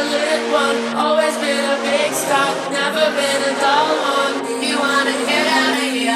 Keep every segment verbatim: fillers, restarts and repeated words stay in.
lit one, always been a big star, never been a dull one. You wanna get out of here?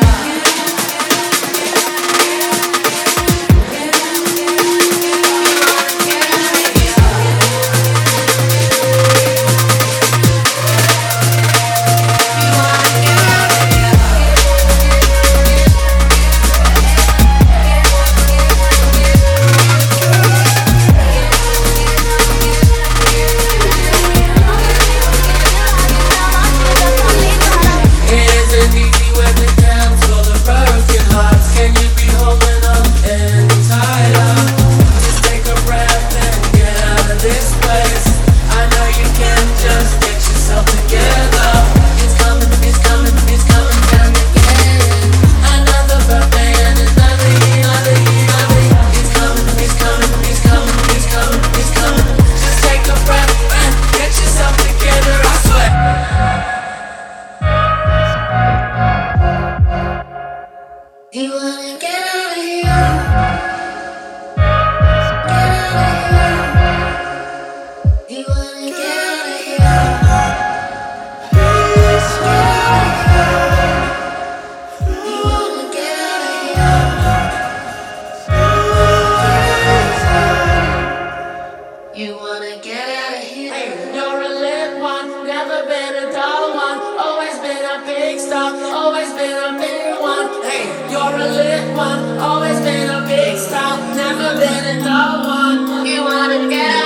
You wanna get out of here? Get out of here. You wanna get out of here? Please get out of here. You wanna get out of here? You wanna get out of here? Hey, you're a lit one, never been a dull one, always been a big star, always been a big one. Hey, you're a lit one, always been a big star, never been a dull one. You wanna get out